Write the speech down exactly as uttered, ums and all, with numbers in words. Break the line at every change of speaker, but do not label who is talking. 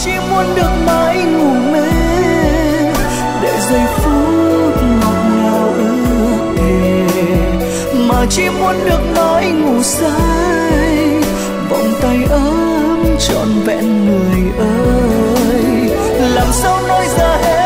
chỉ muốn được mãi ngủ mê để giây phút ngọt ngào ước thề, mà chỉ muốn được mãi ngủ say vòng tay ấm trọn vẹn người ơi. Làm sao nói ra hết